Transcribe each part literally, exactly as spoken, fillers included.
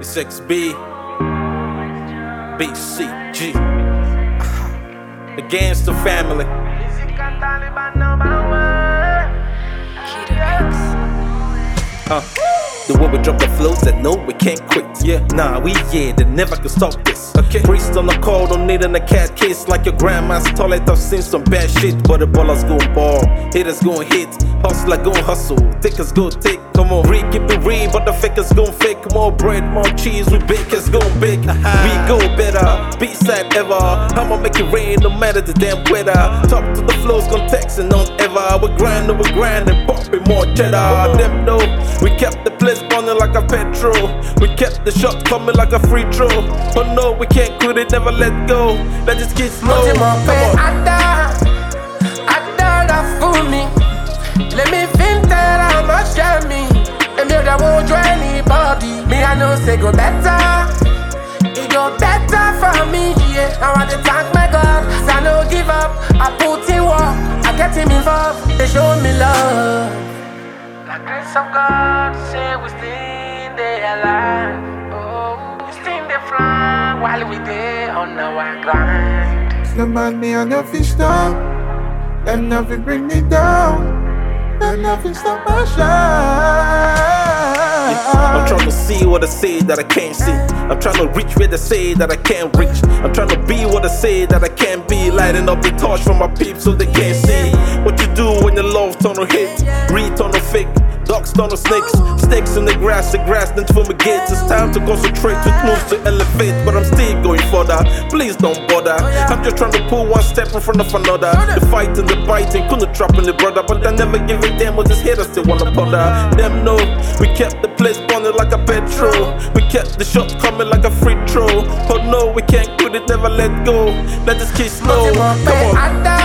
It's X B, B C G, against the family. Uh, the way we drop the flows that no we can't quit. Yeah, nah, we yeah, they never can stop this. Okay, priest on the call, don't need in a cat case. Like your grandma's toilet, I've seen some bad shit. But the ballers gon' ball, haters gon' hit, hustler gon' hustle, thickers gon' thick. Come on, read, keep it real, but the fakers gon' fake. More bread, more cheese, we bakers gon' bake. We go better, B-side ever. I'ma make it rain, no matter the damn weather. Talk to the flows, context and not ever. We grind, we grind and poppin' more cheddar. Them know we kept the place burning like a petrol. We kept the shot coming like a free throw. Oh no, we can't quit it, never let go. Let this kid slow. Come on. Let me think that I'm a shammy. And if that won't draw anybody, me I know say go better. It go better for me, yeah. I want to thank my God, so I don't give up. I put in work, I get him involved. They show me love. The grace of God, say we still there alive. Oh, we still there flying while we there on our grind. Somebody me on the fish down, and nothing bring me down. And nothing stop my shine. I'm trying to see what I say that I can't see. I'm trying to reach where they say that I can't reach. I'm trying to be what I say that I can't be. Lighting up the torch for my peeps so they can't see. What you do when your love turn to hate, read turn to fake, dogs turn to snakes, snakes in the grass, the grass then fumigates. It's time to concentrate with moves to elevate, but I'm still going further. Please don't bother. I'm just trying to pull one step in front of another. The fight and the biting, couldn't trap in the brother, but I never give a damn what this haters still wanna bother. Them know we kept the place burning like a petrol. We kept the shot coming like a free throw. Oh no, we can't quit it, never let go. Let this kid slow. Come on.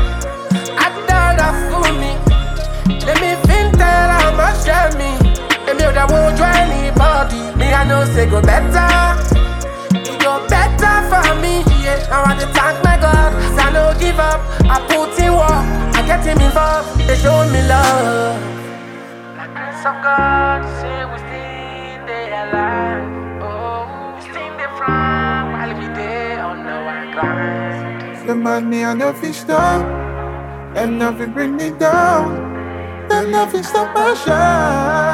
Let me think that I'm a shammy. And if that won't draw anybody, me I know say go better. It go better for me, yeah. I want to thank my God, so I don't give up. I put in work, I get him involved. They show me love. The grace of God, say we still there alive. Oh, we still there flying while we there on our grind. Somebody me on the fish down, and nothing bring me down. And nothing stop my shine.